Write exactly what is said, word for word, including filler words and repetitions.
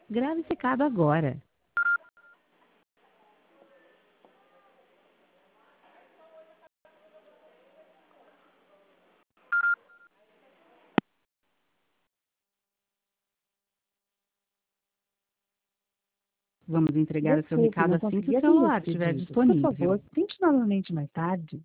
Grave esse recado agora. Vamos entregar o seu Desculpe, recado não assim que consegui o atender celular esse estiver pedido. Por disponível. favor, tente novamente mais tarde.